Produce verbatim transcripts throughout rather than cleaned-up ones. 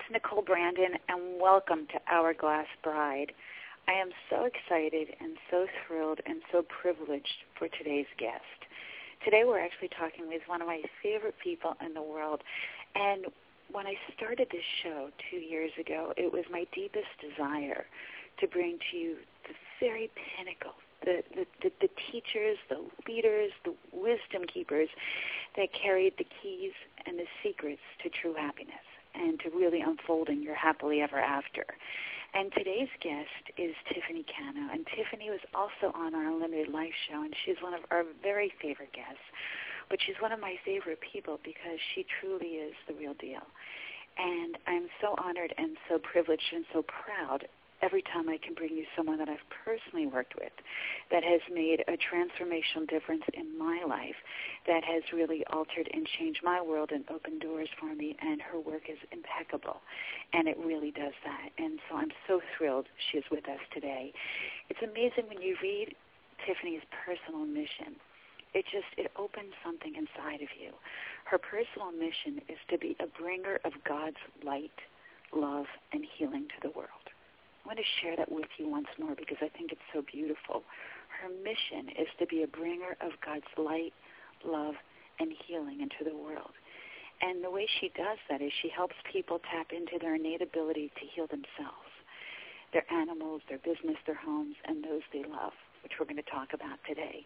Nicole Brandon, and welcome to Hourglass Bride. I am so excited and so thrilled and so privileged for today's guest. Today we're actually talking with one of my favorite people in the world, and when I started this show two years ago, it was my deepest desire to bring to you the very pinnacle, the, the, the, the teachers, the leaders, the wisdom keepers that carried the keys and the secrets to true happiness and to really unfolding your happily ever after. And today's guest is Tiffany Cano, and Tiffany was also on our Unlimited Life show, and she's one of our very favorite guests. But she's one of my favorite people because she truly is the real deal. And I'm so honored and so privileged and so proud every time I can bring you someone that I've personally worked with that has made a transformational difference in my life, that has really altered and changed my world and opened doors for me, and her work is impeccable, and it really does that. And so I'm so thrilled she is with us today. It's amazing when you read Tiffany's personal mission. It just, it opens something inside of you. Her personal mission is to be a bringer of God's light, love, and healing to the world. I want to share that with you once more because I think it's so beautiful. Her mission is to be a bringer of God's light, love, and healing into the world. And the way she does that is she helps people tap into their innate ability to heal themselves, their animals, their business, their homes, and those they love, which we're going to talk about today.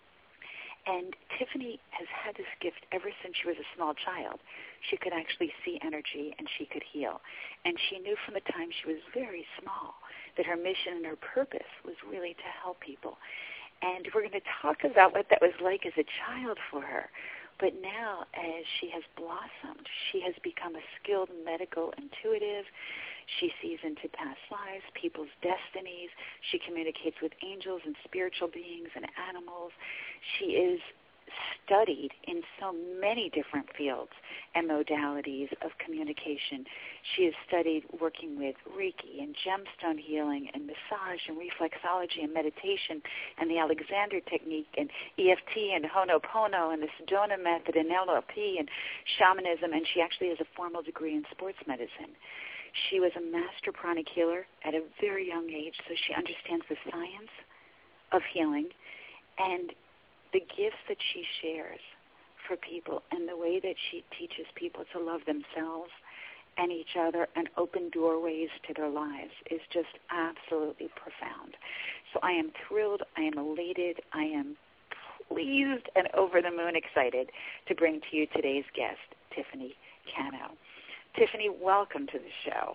And Tiffany has had this gift ever since she was a small child. She could actually see energy and she could heal. And she knew from the time she was very small that her mission and her purpose was really to help people. And we're going to talk about what that was like as a child for her. But now, as she has blossomed, she has become a skilled medical intuitive. She sees into past lives, people's destinies. She communicates with angels and spiritual beings and animals. She is studied in so many different fields and modalities of communication. She has studied working with Reiki and gemstone healing and massage and reflexology and meditation and the Alexander technique and E F T and Ho'oponopono and the Sedona method and N L P and shamanism, and she actually has a formal degree in sports medicine. She was a master pranic healer at a very young age, so she understands the science of healing and the gifts that she shares for people and the way that she teaches people to love themselves and each other and open doorways to their lives is just absolutely profound. So I am thrilled, I am elated, I am pleased and over the moon excited to bring to you today's guest, Tiffany Cano. Tiffany, welcome to the show.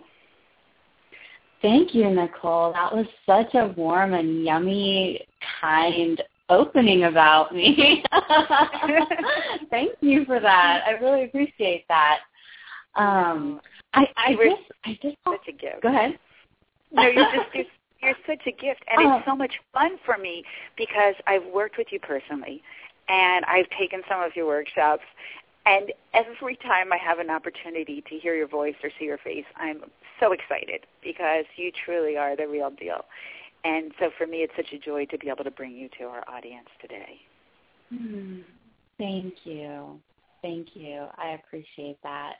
Thank you, Nicole. That was such a warm and yummy, kind opening about me. Thank you for that. I really appreciate that. Um, I, I you're just, I just, such a gift. Go ahead. No, you're just, you're, you're such a gift, and oh. it's so much fun for me because I've worked with you personally, and I've taken some of your workshops. And every time I have an opportunity to hear your voice or see your face, I'm so excited because you truly are the real deal. And so for me, it's such a joy to be able to bring you to our audience today. Hmm. Thank you. Thank you. I appreciate that.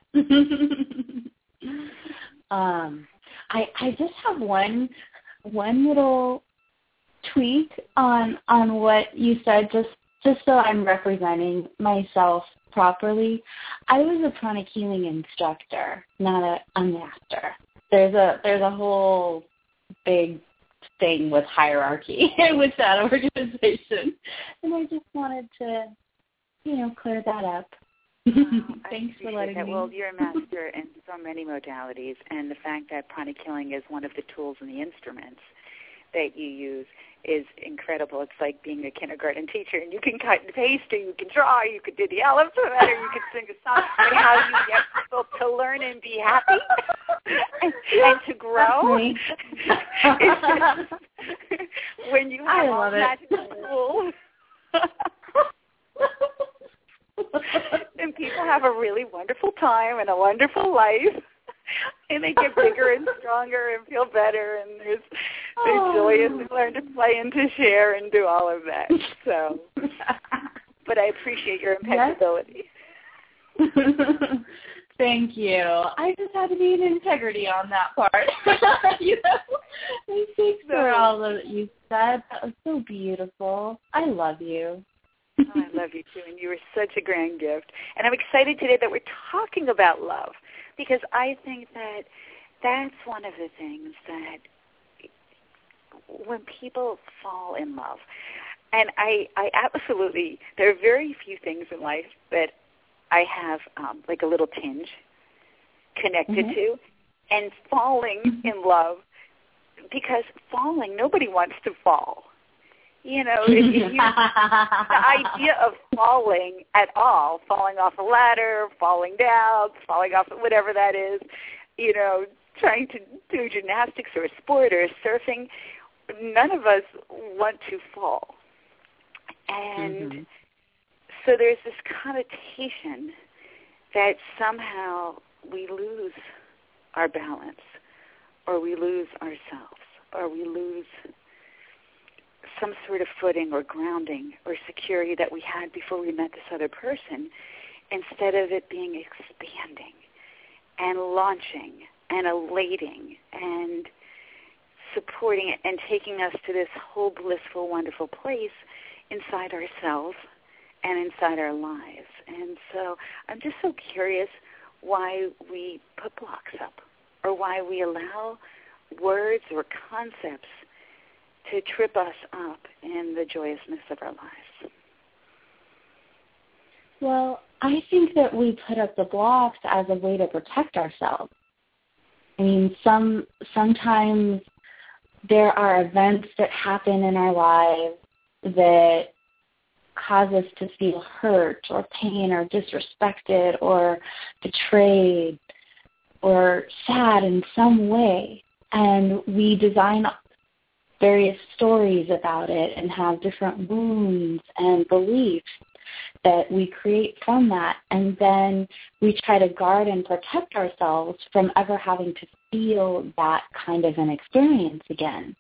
um, I I just have one one little tweak on on what you said, just just so I'm representing myself properly. I was a pranic healing instructor, not a, a master. There's a there's a whole big thing with hierarchy with that organization, and I just wanted to, you know, clear that up. Wow, Thanks for letting that. me. Well, you're a master in so many modalities, and the fact that pranic healing is one of the tools and the instruments that you use is incredible. It's like being a kindergarten teacher, and you can cut and paste, or you can draw, or you could do the alphabet, or you could sing a song. But how you get people to learn and be happy and, and to grow is just, when you have all that tools. And people have a really wonderful time and a wonderful life, and they get bigger and stronger and feel better, and there's there's oh. joy and to learn to play and to share and do all of that. So, but I appreciate your impeccability. Thank you. I just had to be in integrity on that part. You know, thanks for all that you said. That was so beautiful. I love you. Oh, I love you too, and you were such a grand gift. And I'm excited today that we're talking about love, because I think that that's one of the things that when people fall in love, and I, I absolutely, there are very few things in life that I have um, like a little tinge connected mm-hmm. to, and falling mm-hmm. in love, because falling, nobody wants to fall. You know, if, if you, the idea of falling at all, falling off a ladder, falling down, falling off whatever that is, you know, trying to do gymnastics or a sport or surfing, none of us want to fall. And mm-hmm. so there's this connotation that somehow we lose our balance, or we lose ourselves, or we lose some sort of footing or grounding or security that we had before we met this other person, instead of it being expanding and launching and elating and supporting it and taking us to this whole blissful, wonderful place inside ourselves and inside our lives. And so I'm just so curious why we put blocks up, or why we allow words or concepts to trip us up in the joyousness of our lives. Well, I think that we put up the blocks as a way to protect ourselves. I mean, some sometimes there are events that happen in our lives that cause us to feel hurt or pain or disrespected or betrayed or sad in some way. And we design various stories about it and have different wounds and beliefs that we create from that. And then we try to guard and protect ourselves from ever having to feel that kind of an experience again.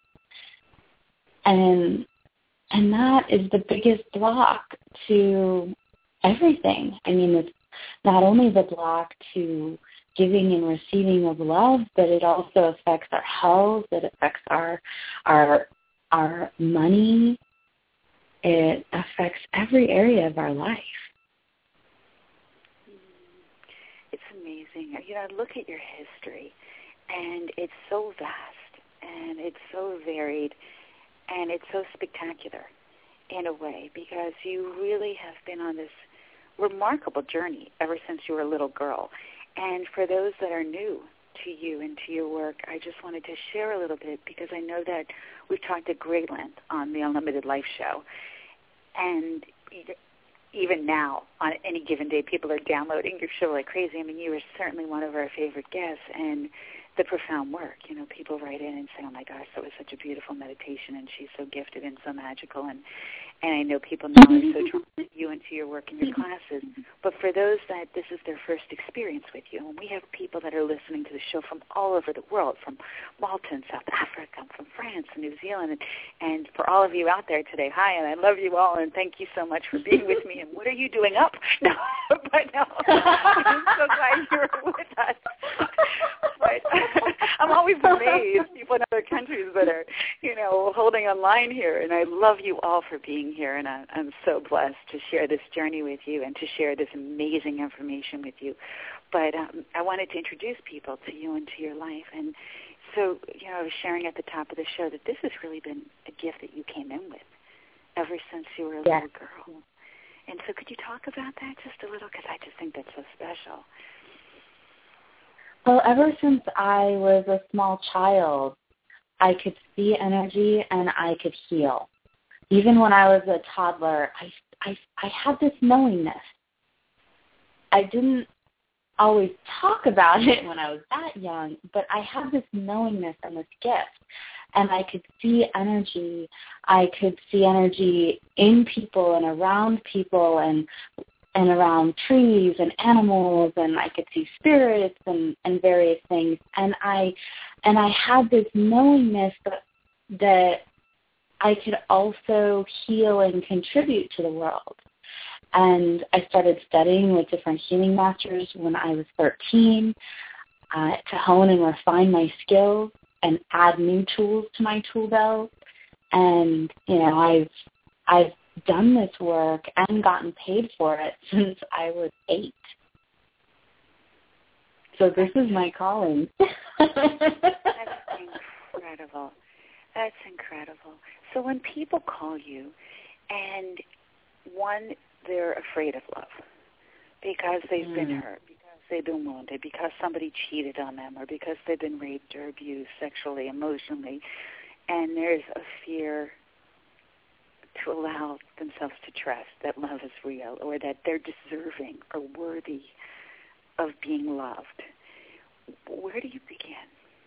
And and that is the biggest block to everything. I mean, it's not only the block to giving and receiving of love, but it also affects our health, it affects our our our money, it affects every area of our life. It's amazing. You know, look at your history, and it's so vast, and it's so varied, and it's so spectacular in a way, because you really have been on this remarkable journey ever since you were a little girl. And for those that are new to you and to your work, I just wanted to share a little bit, because I know that we've talked at great length on the Unlimited Life Show. And even now, on any given day, people are downloading your show like crazy. I mean, you were certainly one of our favorite guests, and the profound work. You know, people write in and say, oh, my gosh, that was such a beautiful meditation, and she's so gifted and so magical. And, and I know people now are so drawn to you and to your work and your classes. But for those that this is their first experience with you, and we have people that are listening to the show from all over the world, from Malta and South Africa, from France and New Zealand. And, and for all of you out there today, hi, and I love you all, and thank you so much for being with me. And what are you doing up? No, but no, I'm so glad you're with us. But I'm always amazed, people in other countries that are, you know, holding online here. And I love you all for being here. And I, I'm so blessed to share this journey with you and to share this amazing information with you. But um, I wanted to introduce people to you and to your life. And so, you know, I was sharing at the top of the show that this has really been a gift that you came in with ever since you were a yeah. little girl. And so could you talk about that just a little? Because I just think that's so special. Well, ever since I was a small child, I could see energy and I could heal. Even when I was a toddler, I, I, I had this knowingness. I didn't always talk about it when I was that young, but I had this knowingness and this gift. And I could see energy. I could see energy in people and around people and and around trees and animals, and I could see spirits and, and various things. And I and I had this knowingness that that I could also heal and contribute to the world. And I started studying with different healing masters when I was thirteen uh, to hone and refine my skills and add new tools to my tool belt. And, you know, I've I've done this work and gotten paid for it since I was eight. So this is my calling. That's incredible. That's incredible. So when people call you and, one, they're afraid of love because they've mm. been hurt, because they've been wounded, because somebody cheated on them, or because they've been raped or abused sexually, emotionally, and there's a fear to allow themselves to trust that love is real or that they're deserving or worthy of being loved. Where do you begin?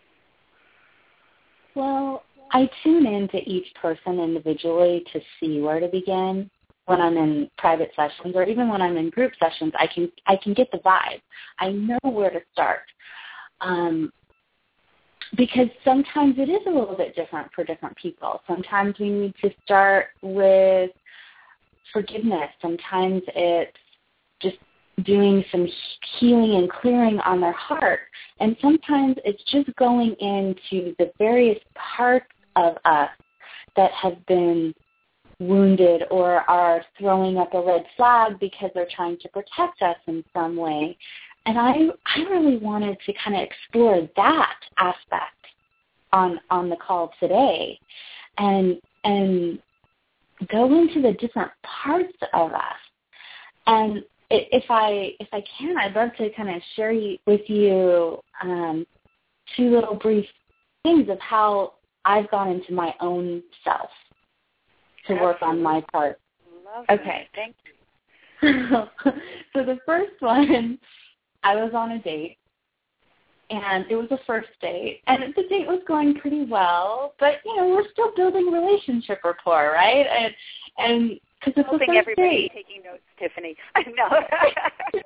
Well, I tune into each person individually to see where to begin. When I'm in private sessions or even when I'm in group sessions, I can I can get the vibe. I know where to start. Um, because sometimes it is a little bit different for different people. Sometimes we need to start with forgiveness. Sometimes it's just doing some healing and clearing on their heart. And sometimes it's just going into the various parts of us that have been wounded or are throwing up a red flag because they're trying to protect us in some way. And I I really wanted to kind of explore that aspect on on the call today and and go into the different parts of us. And if I if I can, I'd love to kind of share with you um, two little brief things of how I've gone into my own self to Absolutely. work on my part. Love okay. That. Thank you. So the first one, I was on a date, and it was a first date, and the date was going pretty well, but, you know, we're still building relationship rapport, right? And and because it's the first everybody date. Taking notes, Tiffany. I know.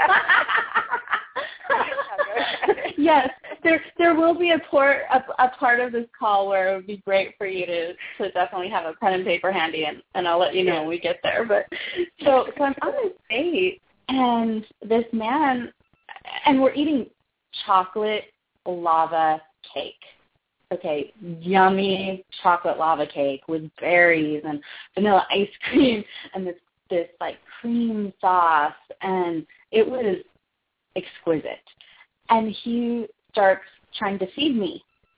Yes, there there will be a, port, a, a part of this call where it would be great for you to, to definitely have a pen and paper handy, and, and I'll let you know when we get there. But so, so I'm on this date, and this man, and we're eating chocolate lava cake. Okay, yummy chocolate lava cake with berries and vanilla ice cream and this this like cream sauce, and it was exquisite. And he starts trying to feed me,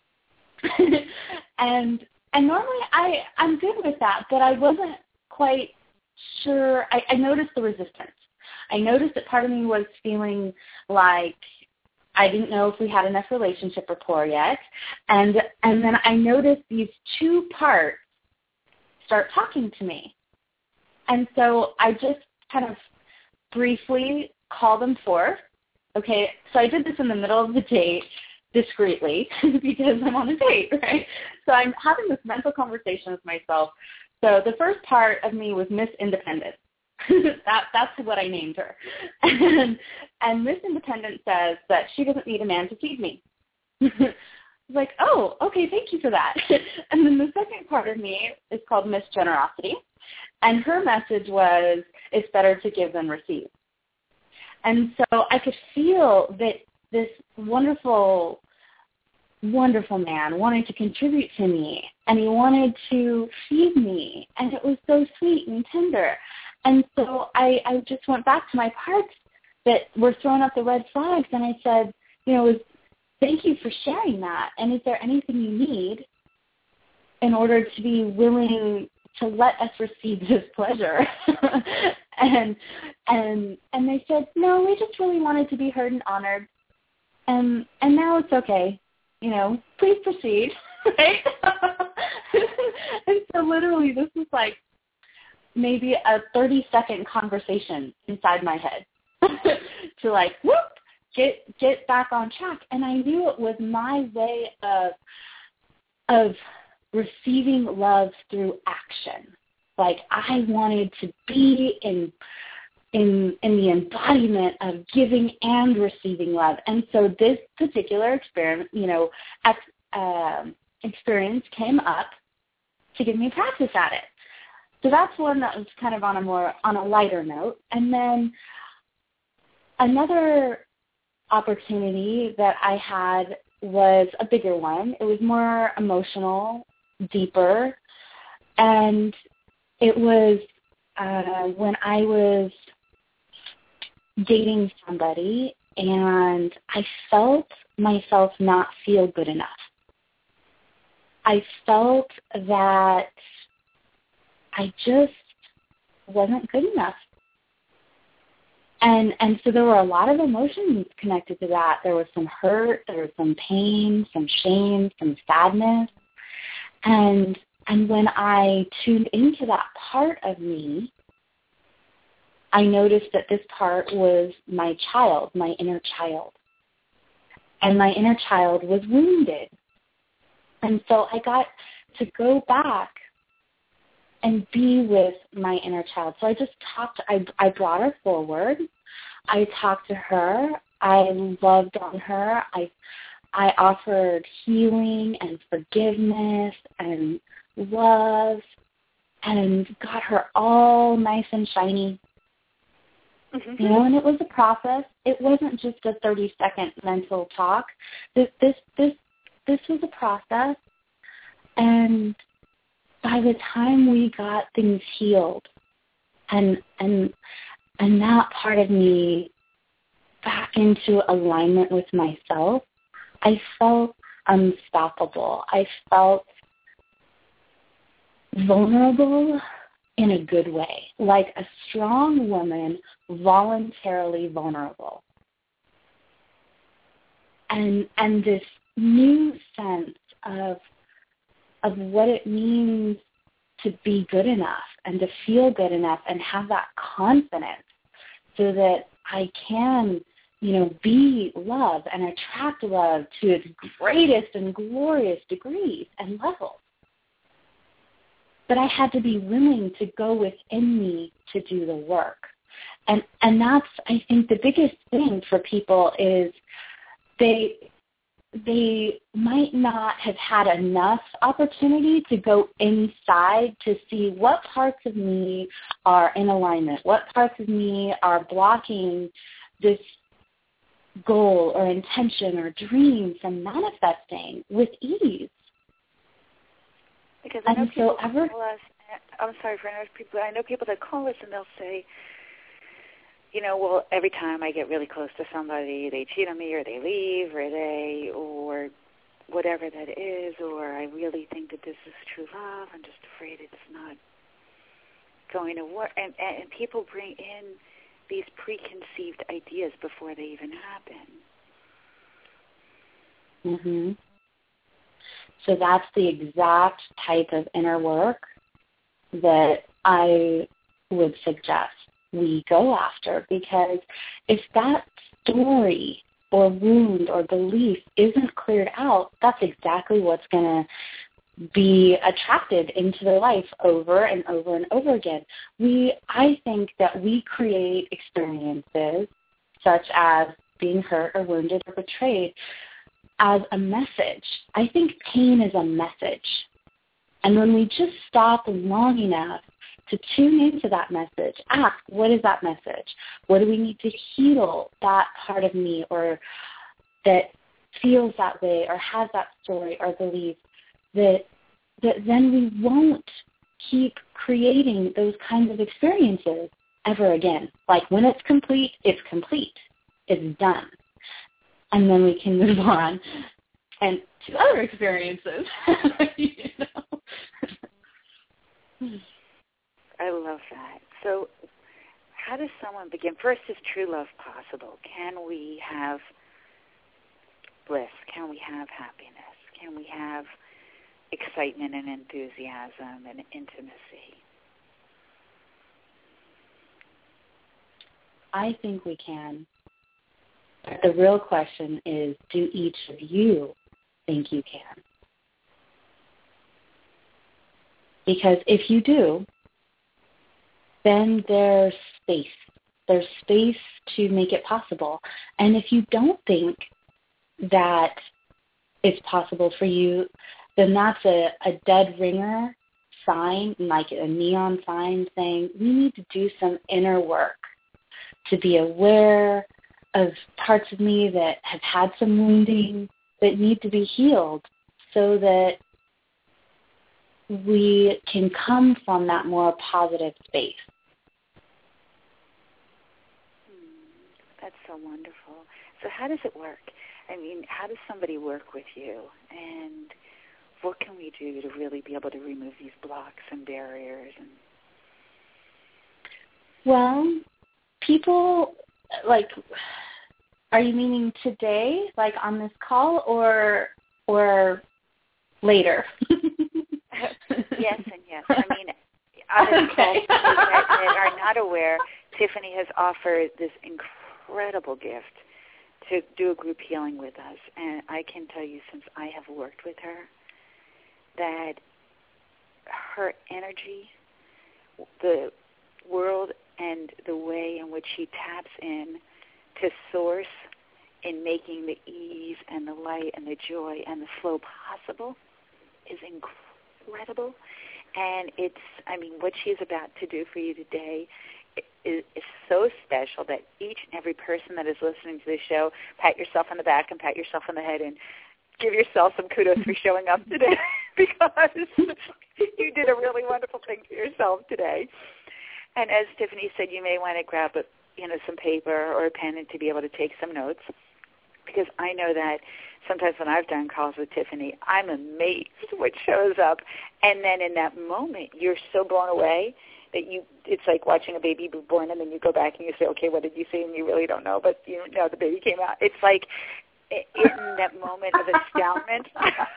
and and normally I I'm good with that, but I wasn't quite sure. I, I noticed the resistance. I noticed that part of me was feeling like I didn't know if we had enough relationship rapport yet. And and then I noticed these two parts start talking to me. And so I just kind of briefly call them forth. Okay, so I did this in the middle of the date discreetly because I'm on a date, right? So I'm having this mental conversation with myself. So the first part of me was Miss Independent. that that's what I named her. And, and Miss Independent says that she doesn't need a man to feed me. Like, oh, okay, thank you for that. And then the second part of me is called Miss Generosity. And her message was, it's better to give than receive. And so I could feel that this wonderful, wonderful man wanted to contribute to me, and he wanted to feed me, and it was so sweet and tender. And so I, I just went back to my parts that were throwing up the red flags, and I said, you know, thank you for sharing that. And is there anything you need in order to be willing to let us receive this pleasure? and and and they said, no, we just really wanted to be heard and honored. And and now it's okay. You know, please proceed. Right? And so literally this was like maybe a thirty-second conversation inside my head to like, whoop, get get back on track. And I knew it was my way of of receiving love through action. Like I wanted to be in in in the embodiment of giving and receiving love. And so this particular experiment, you know, ex, uh, experience came up to give me practice at it. so that's one that was kind of on a more, on a lighter note. And then another opportunity that I had was a bigger one. It was more emotional, deeper, and it was uh, when I was dating somebody and I felt myself not feel good enough. I felt that I just wasn't good enough. And and so there were a lot of emotions connected to that. There was some hurt, there was some pain, some shame, some sadness. And and when I tuned into that part of me, I noticed that this part was my child, my inner child. And my inner child was wounded. And so I got to go back and be with my inner child. So I just talked, I, I brought her forward. I talked to her. I loved on her. I I offered healing and forgiveness and love and got her all nice and shiny. Mm-hmm. You know, and it was a process. It wasn't just a thirty-second mental talk. This, this, this, this was a process. And by the time we got things healed and and and that part of me back into alignment with myself, I felt unstoppable. I felt vulnerable in a good way, like a strong woman voluntarily vulnerable. And and this new sense of of what it means to be good enough and to feel good enough and have that confidence so that I can, you know, be love and attract love to its greatest and glorious degrees and levels. But I had to be willing to go within me to do the work. And and that's, I think, the biggest thing for people is they they might not have had enough opportunity to go inside to see what parts of me are in alignment, what parts of me are blocking this goal or intention or dream from manifesting with ease. Because I know and people so ever, call us, I'm sorry for interrupting people, I know people that call us and they'll say, you know, well, every time I get really close to somebody, they cheat on me or they leave or they, or whatever that is, or I really think that this is true love. I'm just afraid it's not going to work. And, and, and people bring in these preconceived ideas before they even happen. Mm-hmm. So that's the exact type of inner work that I would suggest we go after, because if that story or wound or belief isn't cleared out, that's exactly what's going to be attracted into their life over and over and over again. We, I think that we create experiences such as being hurt or wounded or betrayed as a message. I think pain is a message. And when we just stop long enough to tune into that message, ask, what is that message? What do we need to heal that part of me or that feels that way or has that story or belief, that that then we won't keep creating those kinds of experiences ever again. Like when it's complete, it's complete. It's done. And then we can move on and to other experiences. You know? I love that. So how does someone begin? First, is true love possible? Can we have bliss? Can we have happiness? Can we have excitement and enthusiasm and intimacy? I think we can. But the real question is, do each of you think you can? Because if you do, then there's space. There's space to make it possible. And if you don't think that it's possible for you, then that's a, a dead ringer sign, like a neon sign saying we need to do some inner work to be aware of parts of me that have had some wounding that need to be healed so that we can come from that more positive space. That's so wonderful. So how does it work? I mean, how does somebody work with you? And what can we do to really be able to remove these blocks and barriers? And Well, people, like, are you meaning today, like on this call, or or later? Yes and yes. I mean, on this Okay. call, that, that are not aware, Tiffany has offered this incredible gift to do a group healing with us. And I can tell you, since I have worked with her, that her energy, the world and the way in which she taps in to source in making the ease and the light and the joy and the flow possible is incredible. And it's, I mean, what she is about to do for you today is, is so special that each and every person that is listening to this show, pat yourself on the back and pat yourself on the head and give yourself some kudos for showing up today because you did a really wonderful thing for yourself today. And as Tiffany said, you may want to grab a, you know, some paper or a pen and to be able to take some notes, because I know that sometimes when I've done calls with Tiffany, I'm amazed what shows up. And then in that moment, you're so blown away that you, it's like watching a baby be born, and then you go back and you say, okay, what did you say? And you really don't know, but you know the baby came out. It's like in that moment of astoundment.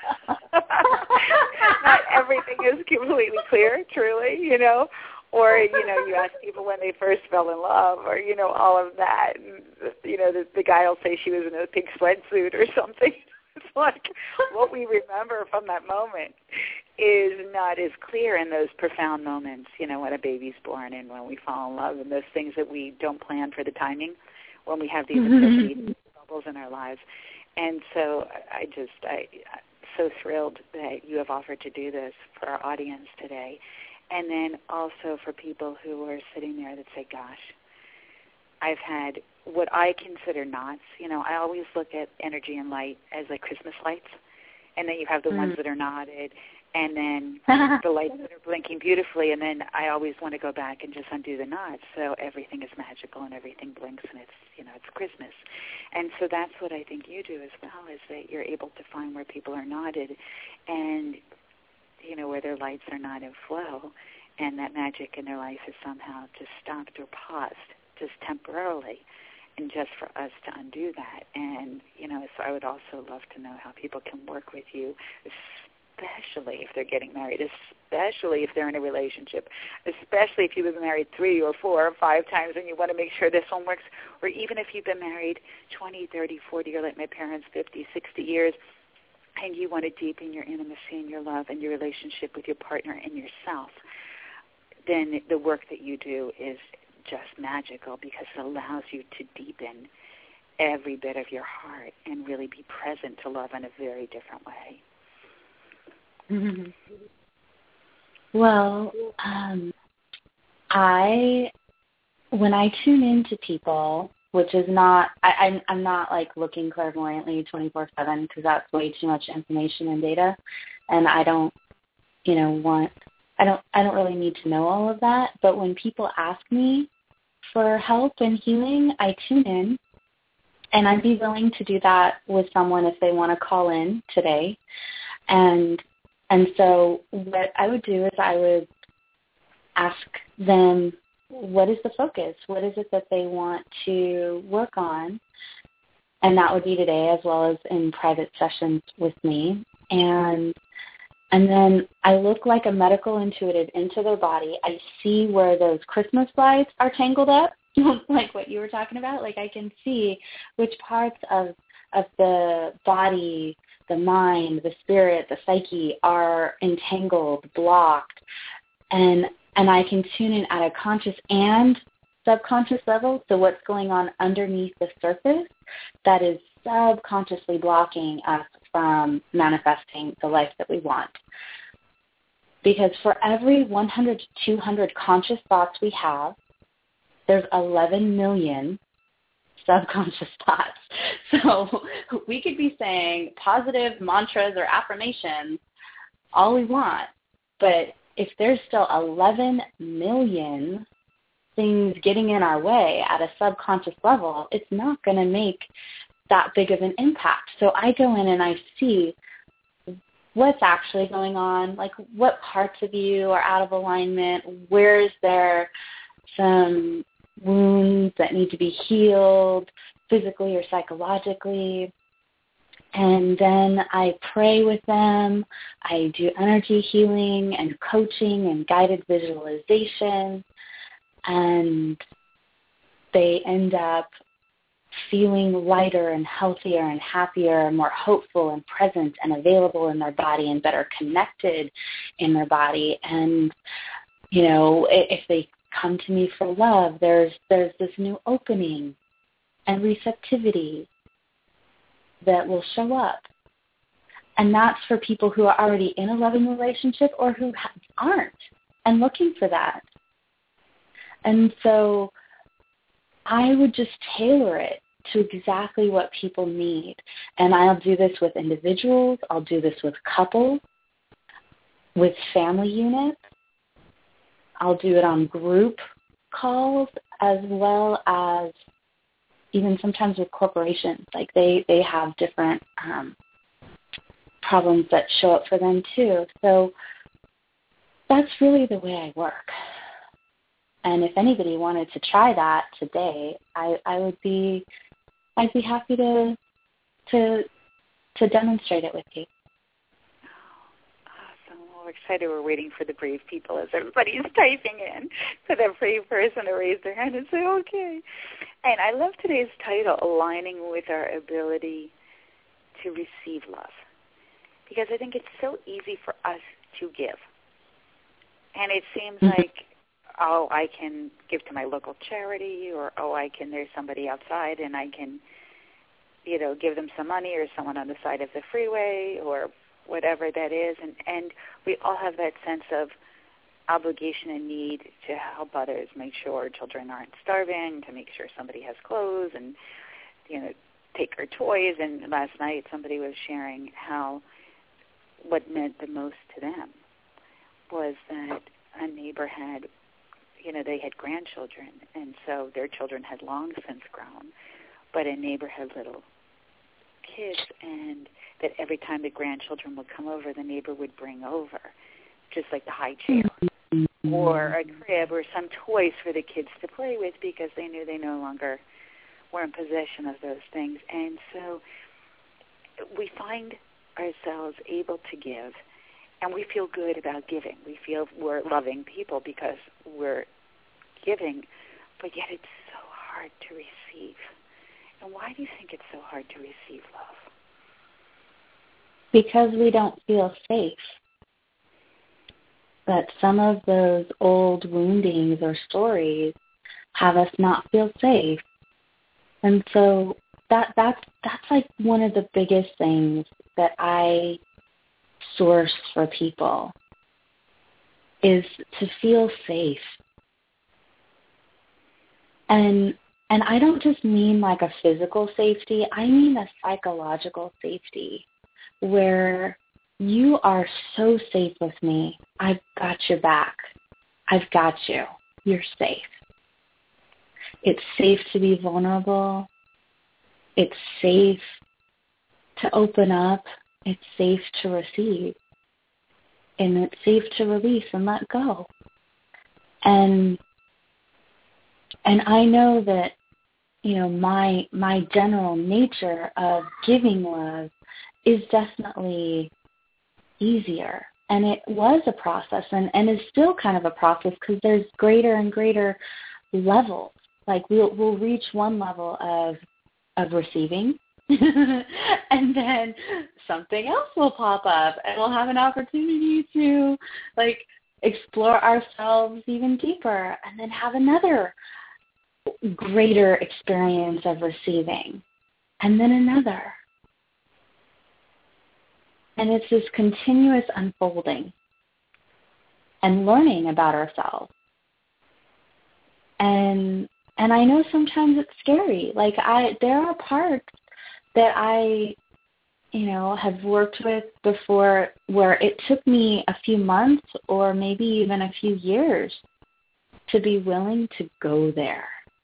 Not everything is completely clear, truly, you know. Or, you know, you ask people when they first fell in love, or, you know, all of that. And, you know, the, the guy will say she was in a pink sweatsuit or something. It's like what we remember from that moment is not as clear in those profound moments, you know, when a baby's born and when we fall in love and those things that we don't plan for the timing, when we have these epiphany bubbles in our lives. And so I just, I, I'm so thrilled that you have offered to do this for our audience today. And then also for people who are sitting there that say, gosh, I've had what I consider knots. You know, I always look at energy and light as like Christmas lights. And then you have the mm. ones that are knotted, and then the lights that are blinking beautifully. And then I always want to go back and just undo the knots. So everything is magical and everything blinks, and it's, you know, it's Christmas. And so that's what I think you do as well, is that you're able to find where people are knotted and, you know, where their lights are not in flow, and that magic in their life is somehow just stopped or paused, just temporarily, and just for us to undo that. And, you know, so I would also love to know how people can work with you, especially if they're getting married, especially if they're in a relationship, especially if you've been married three or four or five times and you want to make sure this one works, or even if you've been married twenty, thirty, forty, or like my parents, fifty, sixty years, and you want to deepen your intimacy and your love and your relationship with your partner and yourself, then the work that you do is just magical, because it allows you to deepen every bit of your heart and really be present to love in a very different way. Mm-hmm. Well, um, I, when I tune into people, which is not, I, I'm, I'm not like looking clairvoyantly twenty-four seven, because that's way too much information and data, and I don't, you know, want, I don't, I don't really need to know all of that. But when people ask me for help and healing, I tune in, and I'd be willing to do that with someone if they want to call in today. And and so what I would do is I would ask them, what is the focus? What is it that they want to work on? And that would be today, as well as in private sessions with me. And and then I look like a medical intuitive into their body. I see where those Christmas lights are tangled up, like what you were talking about. Like I can see which parts of of the body, the mind, the spirit, the psyche are entangled, blocked, and and I can tune in at a conscious and subconscious level. So what's going on underneath the surface that is subconsciously blocking us from manifesting the life that we want. Because for every one hundred to two hundred conscious thoughts we have, there's eleven million subconscious thoughts. So we could be saying positive mantras or affirmations all we want, but if there's still eleven million things getting in our way at a subconscious level, it's not going to make that big of an impact. So I go in and I see what's actually going on, like what parts of you are out of alignment, where is there some wounds that need to be healed physically or psychologically. And then I pray with them. I do energy healing and coaching and guided visualization. And they end up feeling lighter and healthier and happier, more hopeful and present and available in their body and better connected in their body. And, you know, if they come to me for love, there's there's this new opening and receptivity that will show up. And that's for people who are already in a loving relationship or who aren't and looking for that. And so I would just tailor it to exactly what people need. And I'll do this with individuals. I'll do this with couples, with family units. I'll do it on group calls as well as even sometimes with corporations. Like they, they have different um, problems that show up for them too. So that's really the way I work. And if anybody wanted to try that today, I, I would be I'd be happy to to to demonstrate it with you. Awesome. Well, we're excited. We're waiting for the brave people as everybody's typing in for that brave person to raise their hand and say, okay. And I love today's title, Aligning with Our Ability to Receive Love, because I think it's so easy for us to give. And it seems mm-hmm. like, oh, I can give to my local charity, or, oh, I can, there's somebody outside and I can, you know, give them some money, or someone on the side of the freeway, or whatever that is. And, and we all have that sense of obligation and need to help others, make sure children aren't starving, to make sure somebody has clothes and, you know, take her toys. And last night somebody was sharing how what meant the most to them was that a neighbor had, you know, they had grandchildren, and so their children had long since grown, but a neighbor had little kids, and that every time the grandchildren would come over, the neighbor would bring over just like the high chair or a crib or some toys for the kids to play with, because they knew they no longer were in possession of those things. And so we find ourselves able to give, and we feel good about giving. We feel we're loving people because we're giving, but yet it's so hard to receive. And why do you think it's so hard to receive love? Because we don't feel safe. That some of those old woundings or stories have us not feel safe. And so that that's that's like one of the biggest things that I source for people, is to feel safe. And and I don't just mean like a physical safety, I mean a psychological safety where you are so safe with me. I've got your back. I've got you. You're safe. It's safe to be vulnerable. It's safe to open up. It's safe to receive. And it's safe to release and let go. And and I know that, you know, my my general nature of giving love is definitely easier. And it was a process, and, and is still kind of a process, because there's greater and greater levels. Like we'll we'll reach one level of of receiving, and then something else will pop up, and we'll have an opportunity to like explore ourselves even deeper, and then have another greater experience of receiving, and then another. And it's this continuous unfolding. and learning about ourselves. And and I know sometimes it's scary. Like I there are parts that I, you know, have worked with before where it took me a few months or maybe even a few years to be willing to go there.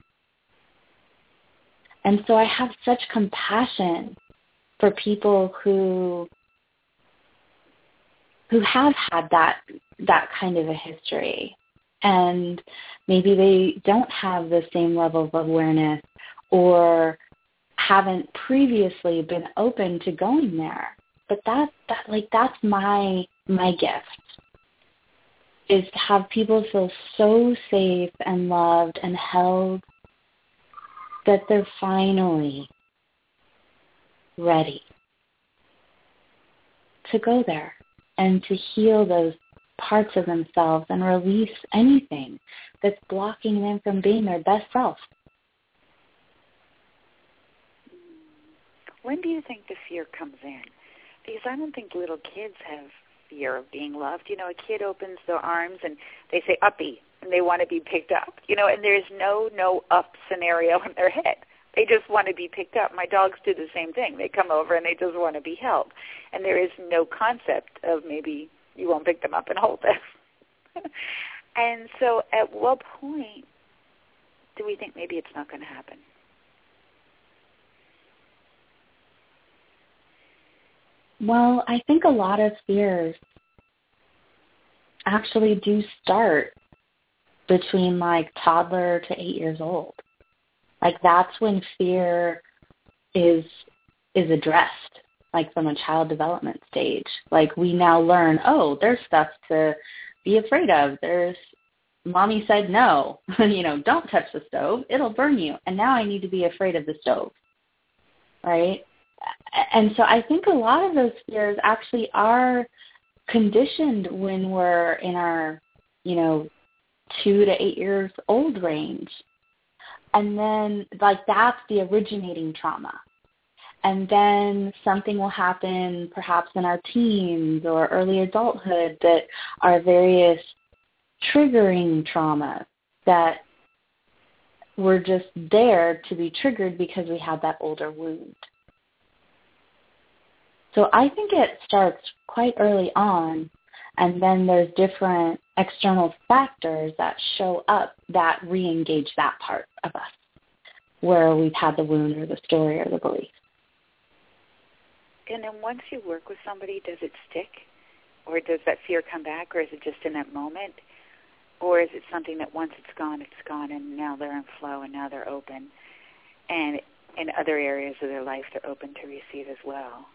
And so I have such compassion for people who who have had that that kind of a history. And maybe they don't have the same level of awareness or haven't previously been open to going there. But that that like that's my my gift, is to have people feel so safe and loved and held that they're finally ready to go there and to heal those parts of themselves and release anything that's blocking them from being their best self. When do you think the fear comes in? Because I don't think little kids have fear of being loved. You know, a kid opens their arms and they say, uppy, and they want to be picked up. You know, and there's no no up scenario in their head. They just want to be picked up. My dogs do the same thing. They come over and they just want to be held. And there is no concept of maybe you won't pick them up and hold them. And so at what point do we think maybe it's not going to happen? Well, I think a lot of fears actually do start between like toddler to eight years old. Like that's when fear is is addressed, like from a child development stage. Like we now learn, oh, there's stuff to be afraid of. There's, mommy said no, you know, don't touch the stove, it'll burn you. And now I need to be afraid of the stove, right? And so I think a lot of those fears actually are conditioned when we're in our, you know, two to eight years old range. And then, like, that's the originating trauma. And then something will happen perhaps in our teens or early adulthood that are various triggering traumas that were just there to be triggered because we had that older wound. So I think it starts quite early on, and then there's different external factors that show up that re-engage that part of us where we've had the wound or the story or the belief. And then once you work with somebody, does it stick? Or does that fear come back? Or is it just in that moment? Or is it something that once it's gone, it's gone, and now they're in flow and now they're open? And in other areas of their life, they're open to receive as well.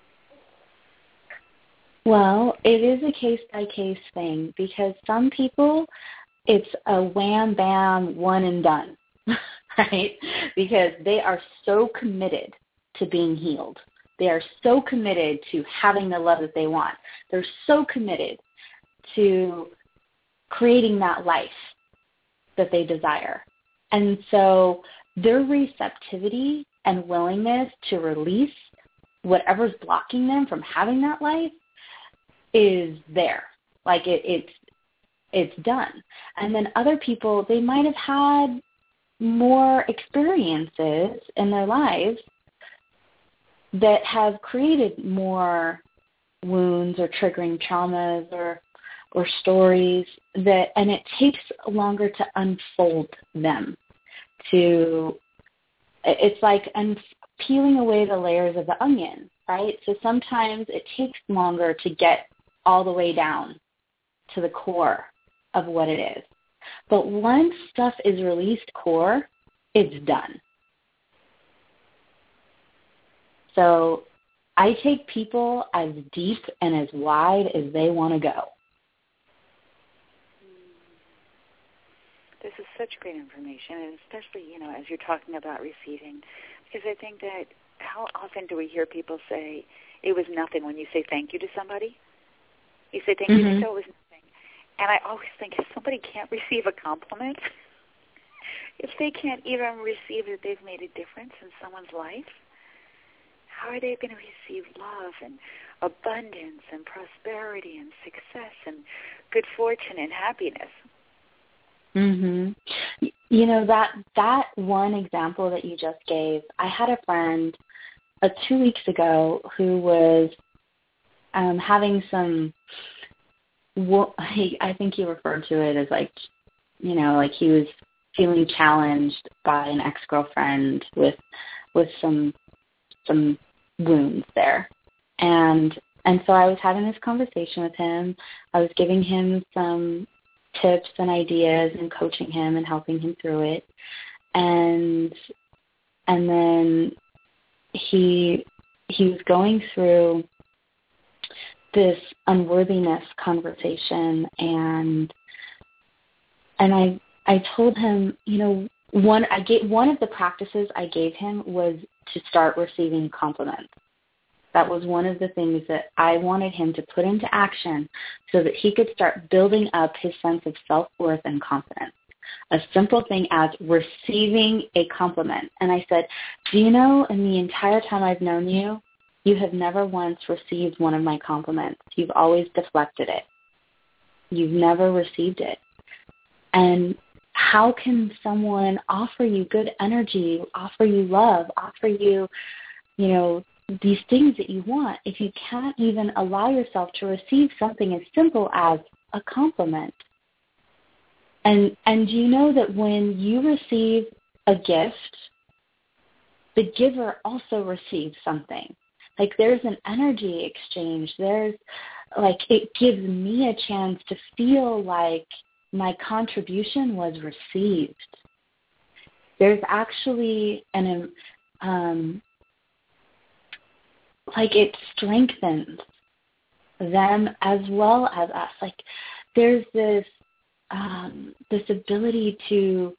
Well, it is a case-by-case thing because some people, it's a wham, bam, one and done, right? Because they are so committed to being healed. They are so committed to having the love that they want. They're so committed to creating that life that they desire. And so their receptivity and willingness to release whatever's blocking them from having that life is there. Like it, it's it's done. And then other people, they might have had more experiences in their lives that have created more wounds or triggering traumas or or stories that, and it takes longer to unfold them. To it's like un, peeling away the layers of the onion, right? So sometimes it takes longer to get all the way down to the core of what it is. But once stuff is released core, it's done. So I take people as deep and as wide as they want to go. This is such great information, and especially, you know, as you're talking about receiving, because I think that how often do we hear people say, it was nothing when you say thank you to somebody? You say thank mm-hmm. you, so it was nothing. And I always think if somebody can't receive a compliment, if they can't even receive that they've made a difference in someone's life, how are they going to receive love and abundance and prosperity and success and good fortune and happiness. Mhm. You know, that that one example that you just gave, I had a friend uh, two weeks ago who was um, having some, he, I think he referred to it as like, you know, like he was feeling challenged by an ex-girlfriend with with some some wounds there. And and so I was having this conversation with him. I was giving him some tips and ideas and coaching him and helping him through it. And and then he he was going through this unworthiness conversation, and and I I told him, you know, one I gave one of the practices I gave him was to start receiving compliments. That was one of the things that I wanted him to put into action so that he could start building up his sense of self-worth and confidence. A simple thing as receiving a compliment. And I said, do you know, in the entire time I've known you, you have never once received one of my compliments. You've always deflected it. You've never received it. And how can someone offer you good energy, offer you love, offer you, you know, these things that you want if you can't even allow yourself to receive something as simple as a compliment? And and you know that when you receive a gift, the giver also receives something. Like there's an energy exchange. There's like it gives me a chance to feel like my contribution was received. There's actually an um, like it strengthens them as well as us. Like there's this um, this ability to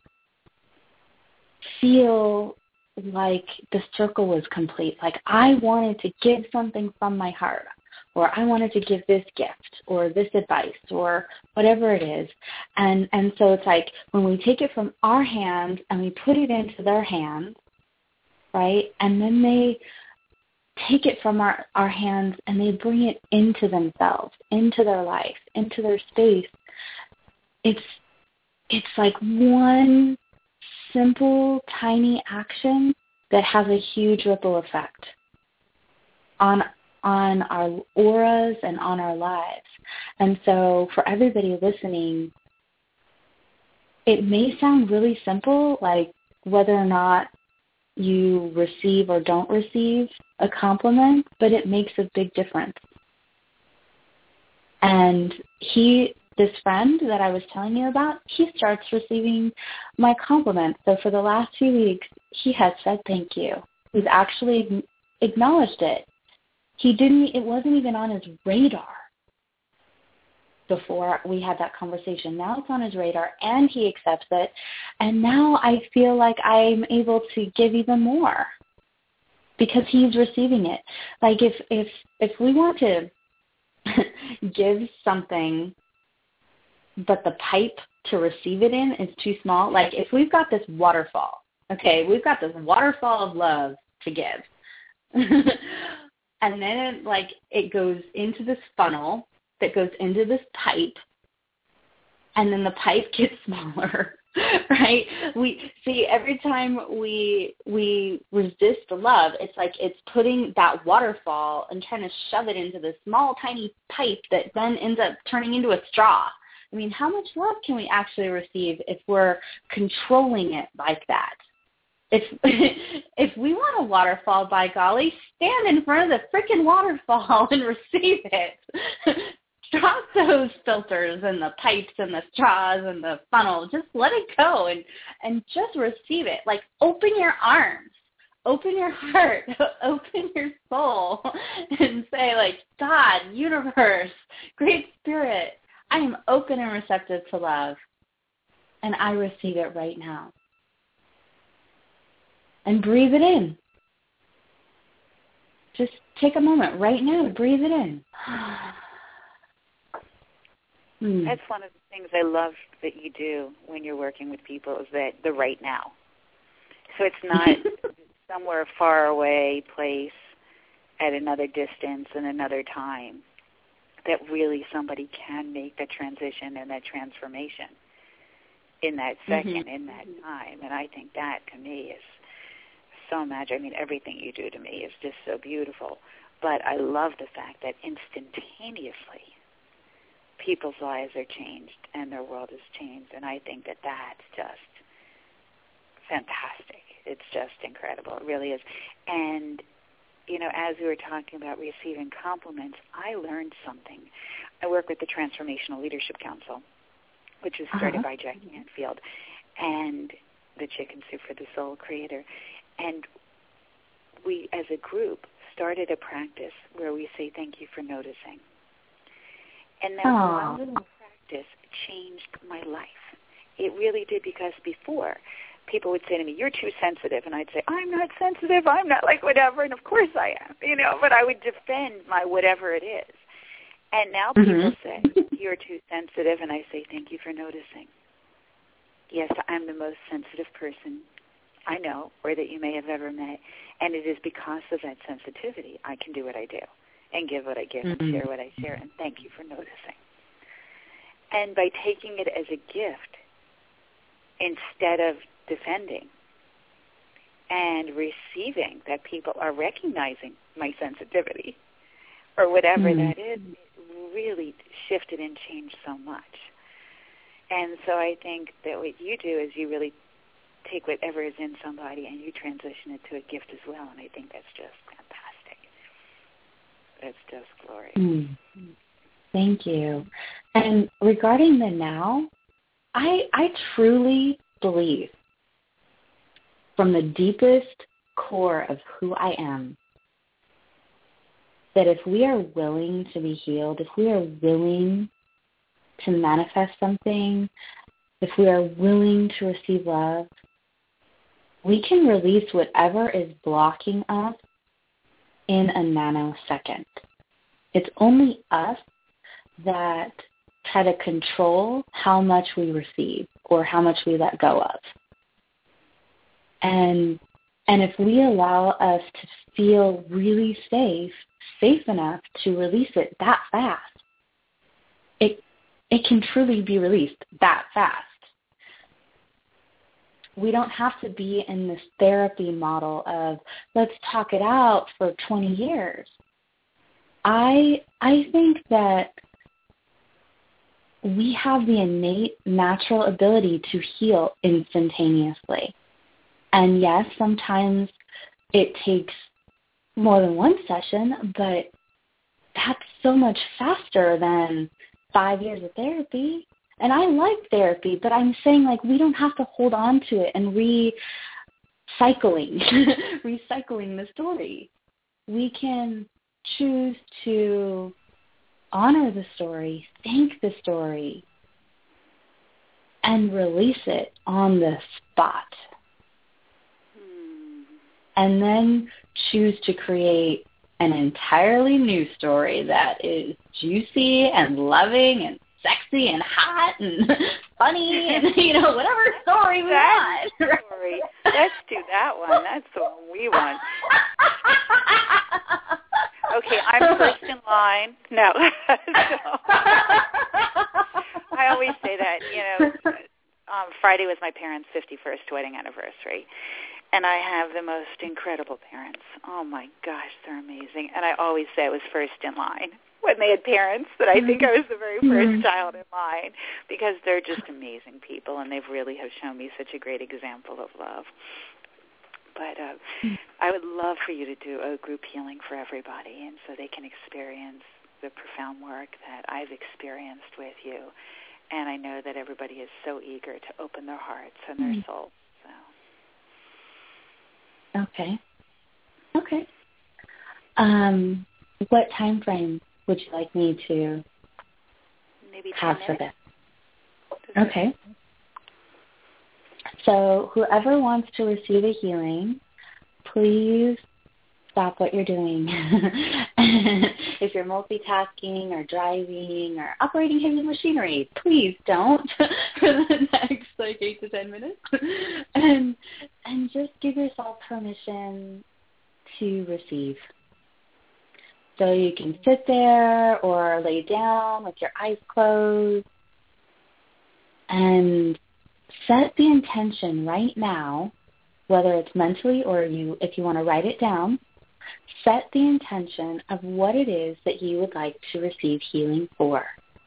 feel like the circle was complete. Like I wanted to give something from my heart, or I wanted to give this gift or this advice or whatever it is. And and so it's like when we take it from our hand and we put it into their hands, right? And then they take it from our, our hands and they bring it into themselves, into their life, into their space. It's it's like one simple, tiny action that has a huge ripple effect on on our auras and on our lives. And so for everybody listening, it may sound really simple, like whether or not you receive or don't receive a compliment, but it makes a big difference. And he, this friend that I was telling you about, he starts receiving my compliments. So for the last few weeks, he has said thank you. He's actually acknowledged it. He didn't, it wasn't even on his radar before we had that conversation. Now it's on his radar and he accepts it. And now I feel like I'm able to give even more because he's receiving it. Like if, if, if we want to give something, but the pipe to receive it in is too small, like if we've got this waterfall, okay, we've got this waterfall of love to give. And then it, like it goes into this funnel that goes into this pipe, and then the pipe gets smaller, right? We see every time we we resist the love, it's like it's putting that waterfall and trying to shove it into this small, tiny pipe that then ends up turning into a straw. I mean, how much love can we actually receive if we're controlling it like that? If if we want a waterfall, by golly, stand in front of the frickin' waterfall and receive it. Drop those filters and the pipes and the straws and the funnel. Just let it go and, and just receive it. Like open your arms, open your heart, open your soul, and say like, God, universe, great spirit, I am open and receptive to love, and I receive it right now. And breathe it in. Just take a moment right now to breathe it in. hmm. That's one of the things I love that you do when you're working with people is that the right now. So it's not somewhere far away place at another distance and another time, that really somebody can make the transition and that transformation in that second, mm-hmm. in that time. And I think that, to me, is so magic. I mean, everything you do to me is just so beautiful. But I love the fact that instantaneously people's lives are changed and their world is changed. And I think that that's just fantastic. It's just incredible. It really is. And, you know, as we were talking about receiving compliments, I learned something. I work with the Transformational Leadership Council, which was started uh-huh. by Jackie Anfield, and the Chicken Soup for the Soul creator. And we, as a group, started a practice where we say thank you for noticing. And that Aww. one little practice changed my life. It really did, because before, people would say to me, you're too sensitive. And I'd say, I'm not sensitive. I'm not like whatever. And of course I am, you know, but I would defend my whatever it is. And now people mm-hmm. say, you're too sensitive. And I say, thank you for noticing. Yes, I'm the most sensitive person I know or that you may have ever met. And it is because of that sensitivity I can do what I do and give what I give mm-hmm. and share what I share. And thank you for noticing. And by taking it as a gift instead of defending and receiving that people are recognizing my sensitivity or whatever mm-hmm. that is, it really shifted and changed so much. And so I think that what you do is you really take whatever is in somebody and you transition it to a gift as well. And I think that's just fantastic. That's just glorious. Mm-hmm. Thank you. And regarding the now, I I truly believe from the deepest core of who I am that if we are willing to be healed, if we are willing to manifest something, if we are willing to receive love, we can release whatever is blocking us in a nanosecond. It's only us that try to control how much we receive or how much we let go of. And and if we allow us to feel really safe, safe enough to release it that fast, it it can truly be released that fast. We don't have to be in this therapy model of let's talk it out for twenty years. I I think that we have the innate natural ability to heal instantaneously. And yes, sometimes it takes more than one session, but that's so much faster than five years of therapy. And I like therapy, but I'm saying, like, we don't have to hold on to it and recycling, recycling the story. We can choose to honor the story, thank the story, and release it on the spot. Hmm. And then choose to create an entirely new story that is juicy and loving and sexy and hot and funny and, you know, whatever story we that want. Story. Let's do that one. That's the one we want. Okay, I'm first in line. No. So, I always say that, you know, um, Friday was my parents' fifty-first wedding anniversary, and I have the most incredible parents. Oh, my gosh, they're amazing. And I always say I was first in line when they had parents, that I think I was the very first child in line, because they're just amazing people, and they've really have shown me such a great example of love. But uh, I would love for you to do a group healing for everybody, and so they can experience the profound work that I've experienced with you. And I know that everybody is so eager to open their hearts and their mm. souls. So. Okay. Okay. Um, what time frame would you like me to Maybe have minutes. for this? Okay. So whoever wants to receive a healing, please stop what you're doing. If you're multitasking or driving or operating heavy machinery, please don't for the next like eight to ten minutes. And and just give yourself permission to receive. So you can sit there or lay down with your eyes closed and set the intention right now, whether it's mentally or you, if you want to write it down, set the intention of what it is that you would like to receive healing for.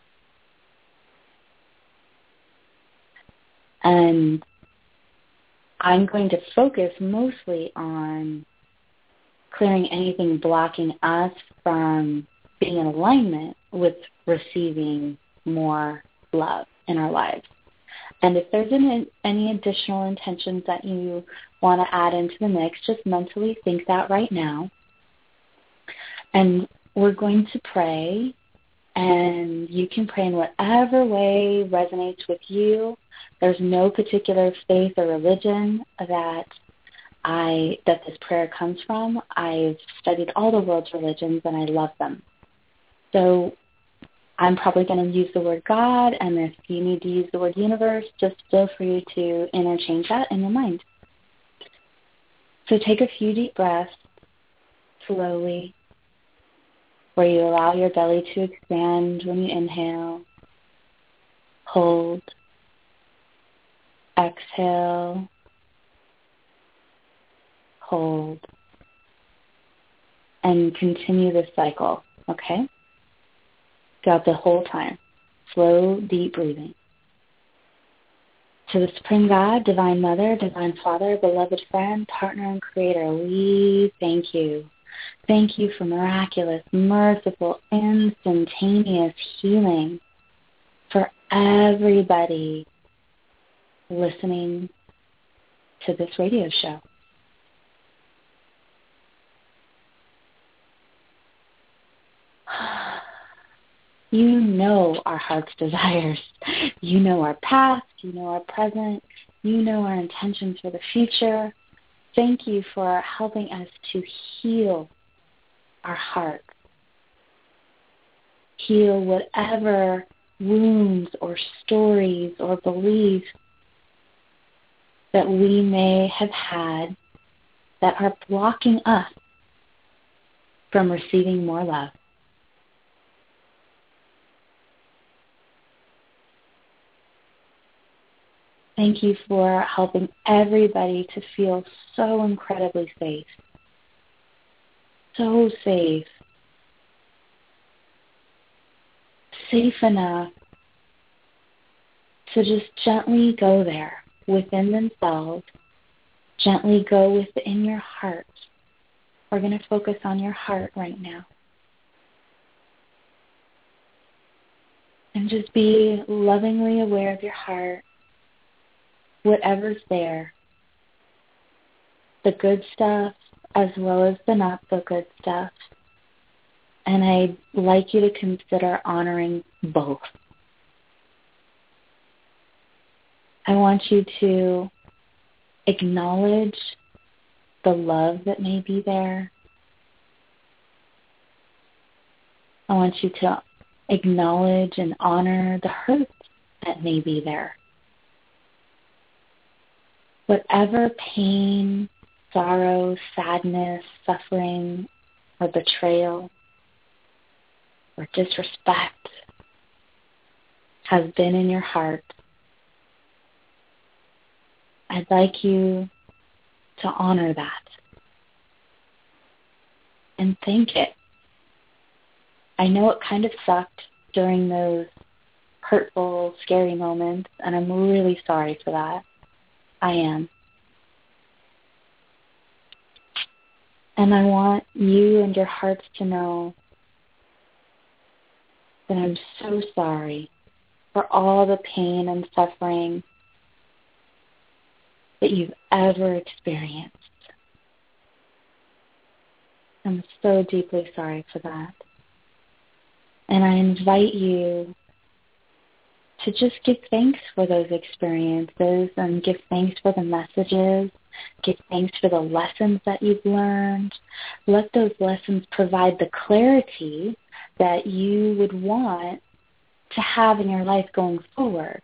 And I'm going to focus mostly on clearing anything blocking us from being in alignment with receiving more love in our lives. And if there's any, any additional intentions that you want to add into the mix, just mentally think that right now. And we're going to pray, and you can pray in whatever way resonates with you. There's no particular faith or religion that I that this prayer comes from. I've studied all the world's religions, and I love them. So I'm probably going to use the word God, and if you need to use the word universe, just feel free to interchange that in your mind. So take a few deep breaths slowly, where you allow your belly to expand when you inhale. Hold. Exhale. Hold. And continue this cycle, okay? Throughout the whole time. Slow, deep breathing. To the Supreme God, Divine Mother, Divine Father, beloved friend, partner, and Creator, we thank you. Thank you for miraculous, merciful, instantaneous healing for everybody listening to this radio show. You know our heart's desires. You know our past. You know our present. You know our intentions for the future. Thank you for helping us to heal our heart. Heal whatever wounds or stories or beliefs that we may have had that are blocking us from receiving more love. Thank you for helping everybody to feel so incredibly safe. So safe. Safe enough to just gently go there within themselves. Gently go within your heart. We're going to focus on your heart right now. And just be lovingly aware of your heart. Whatever's there, the good stuff as well as the not so good stuff. And I'd like you to consider honoring both. I want you to acknowledge the love that may be there. I want you to acknowledge and honor the hurt that may be there. Whatever pain, sorrow, sadness, suffering, or betrayal, or disrespect has been in your heart, I'd like you to honor that and thank it. I know it kind of sucked during those hurtful, scary moments, and I'm really sorry for that. I am. And I want you and your hearts to know that I'm so sorry for all the pain and suffering that you've ever experienced. I'm so deeply sorry for that. And I invite you to just give thanks for those experiences and give thanks for the messages. Give thanks for the lessons that you've learned. Let those lessons provide the clarity that you would want to have in your life going forward.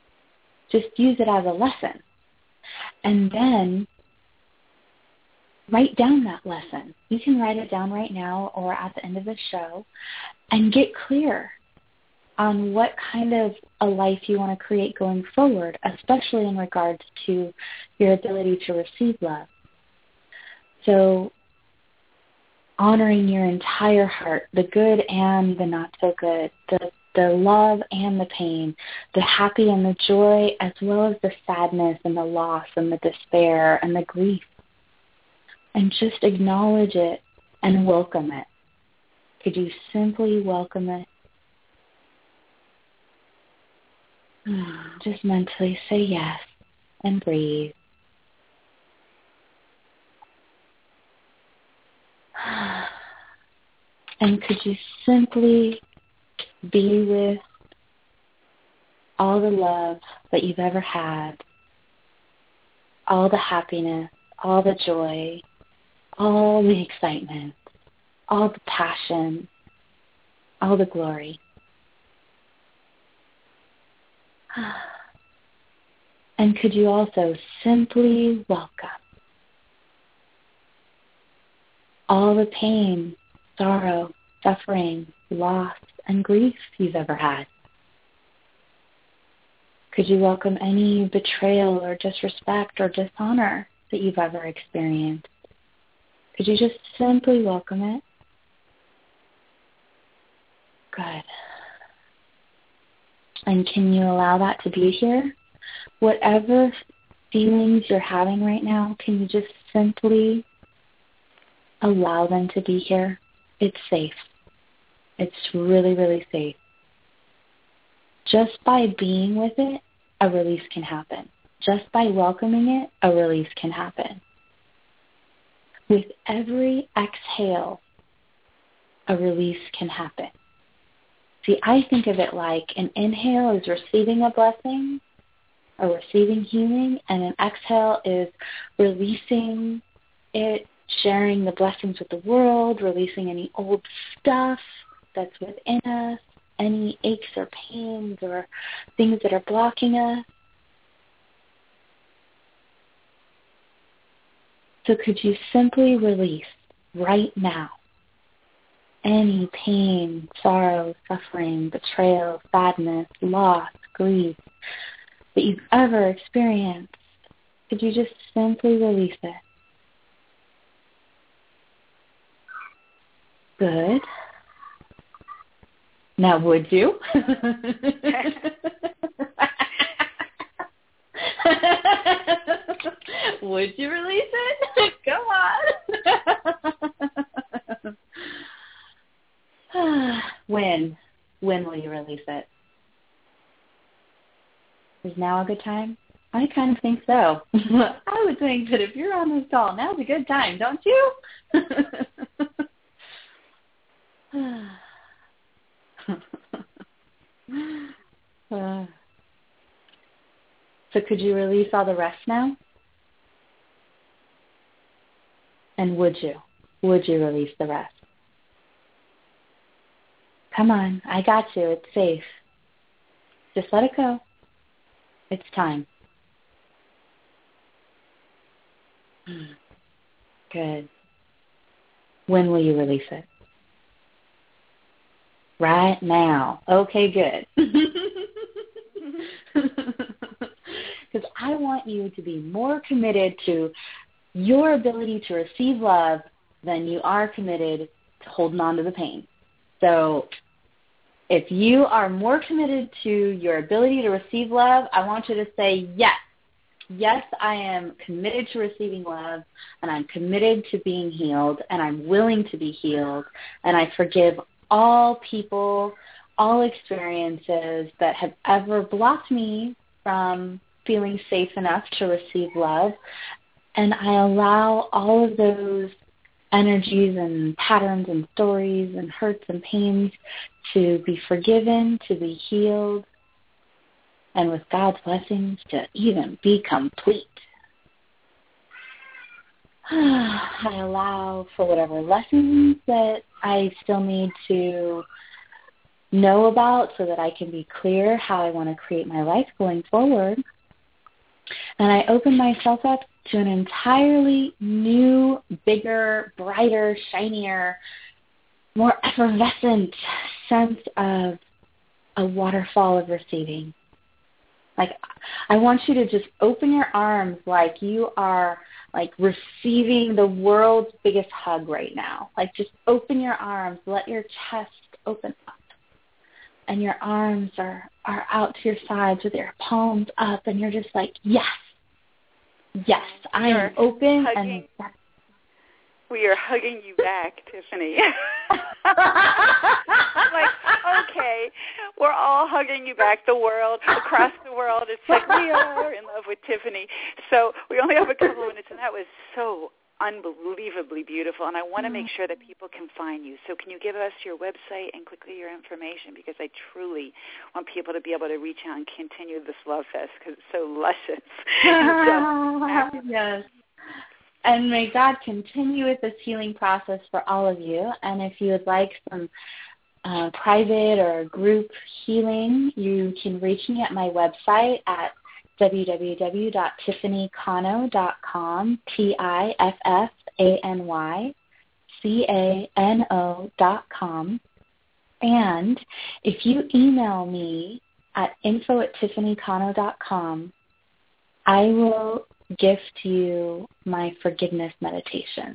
Just use it as a lesson. And then write down that lesson. You can write it down right now or at the end of the show and get clear on what kind of a life you want to create going forward, especially in regards to your ability to receive love. So honoring your entire heart, the good and the not so good, the, the love and the pain, the happy and the joy, as well as the sadness and the loss and the despair and the grief. And just acknowledge it and welcome it. Could you simply welcome it? Just mentally say yes and breathe. And could you simply be with all the love that you've ever had, all the happiness, all the joy, all the excitement, all the passion, all the glory. And could you also simply welcome all the pain, sorrow, suffering, loss, and grief you've ever had? Could you welcome any betrayal or disrespect or dishonor that you've ever experienced? Could you just simply welcome it? Good. And can you allow that to be here? Whatever feelings you're having right now, can you just simply allow them to be here? It's safe. It's really, really safe. Just by being with it, a release can happen. Just by welcoming it, a release can happen. With every exhale, a release can happen. See, I think of it like an inhale is receiving a blessing or receiving healing, and an exhale is releasing it, sharing the blessings with the world, releasing any old stuff that's within us, any aches or pains or things that are blocking us. So could you simply release right now any pain, sorrow, suffering, betrayal, sadness, loss, grief that you've ever experienced? Could you just simply release it? Good. Now, would you? Would you release it? Come on. When? When will you release it? Is now a good time? I kind of think so. I would think that if you're on this call, now's a good time, don't you? uh, so could you release all the rest now? And would you? Would you release the rest? Come on, I got you. It's safe. Just let it go. It's time. Good. When will you release it? Right now. Okay, good. Because I want you to be more committed to your ability to receive love than you are committed to holding on to the pain. So if you are more committed to your ability to receive love, I want you to say, yes, yes, I am committed to receiving love, and I'm committed to being healed, and I'm willing to be healed, and I forgive all people, all experiences that have ever blocked me from feeling safe enough to receive love, and I allow all of those energies and patterns and stories and hurts and pains to be forgiven, to be healed, and with God's blessings to even be complete. I allow for whatever lessons that I still need to know about so that I can be clear how I want to create my life going forward. And I open myself up to an entirely new, bigger, brighter, shinier, more effervescent sense of a waterfall of receiving. Like, I want you to just open your arms like you are, like, receiving the world's biggest hug right now. Like, just open your arms. Let your chest open up. And your arms are, are out to your sides with your palms up. And you're just like, yes, yes, I am open. Hugging. And we are hugging you back, Tiffany. Like, okay, we're all hugging you back, the world, across the world. It's like we are in love with Tiffany. So we only have a couple of minutes, and that was so unbelievably beautiful. And I want to make sure that people can find you. So can you give us your website and quickly your information? Because I truly want people to be able to reach out and continue this love fest because it's so luscious. So, yes. And may God continue with this healing process for all of you. And if you would like some uh, private or group healing, you can reach me at my website at w w w dot tiffany cano dot com, T I F F A N Y C A N O dot com. And if you email me at info at tiffany cano dot com, I will gift you my forgiveness meditation,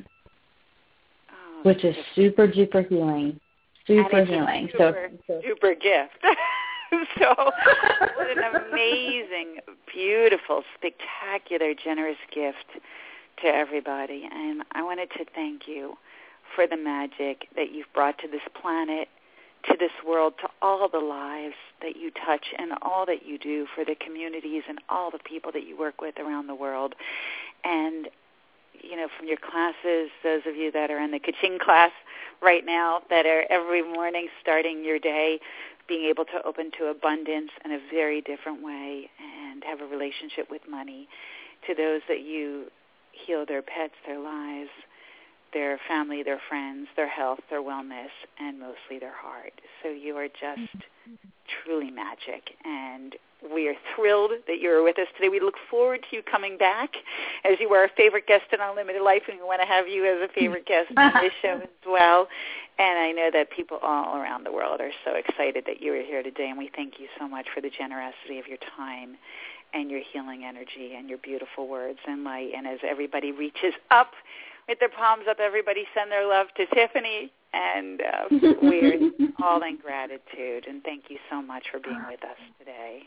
oh, which is super duper healing, super healing. Super, so super gift. So what an amazing, beautiful, spectacular, generous gift to everybody. And I wanted to thank you for the magic that you've brought to this planet, to this world, to all the lives that you touch and all that you do for the communities and all the people that you work with around the world. And, you know, from your classes, those of you that are in the Kaching class right now that are every morning starting your day, being able to open to abundance in a very different way and have a relationship with money, to those that you heal their pets, their lives, their family, their friends, their health, their wellness, and mostly their heart. So you are just truly magic, and we are thrilled that you're with us today. We look forward to you coming back, as you were our favorite guest in Unlimited Life, and we want to have you as a favorite guest on this show as well. And I know that people all around the world are so excited that you are here today, and we thank you so much for the generosity of your time and your healing energy and your beautiful words and light. And as everybody reaches up with their palms up, everybody send their love to Tiffany, and uh, we're all in gratitude. And thank you so much for being with us today.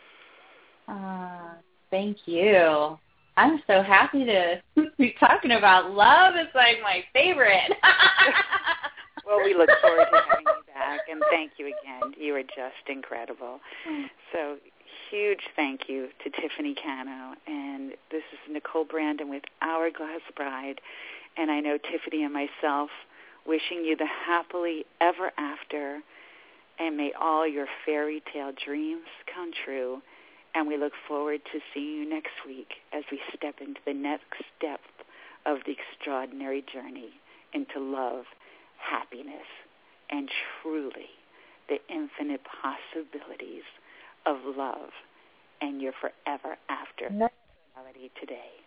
Uh, thank you. I'm so happy to be talking about love. It's like my favorite. Well, we look forward to having you back, and thank you again. You are just incredible. So huge thank you to Tiffany Cano, and this is Nicole Brandon with Hourglass Bride, and I know Tiffany and myself wishing you the happily ever after, and may all your fairy tale dreams come true. And we look forward to seeing you next week as we step into the next step of the extraordinary journey into love, happiness, and truly the infinite possibilities of love and your forever after reality today.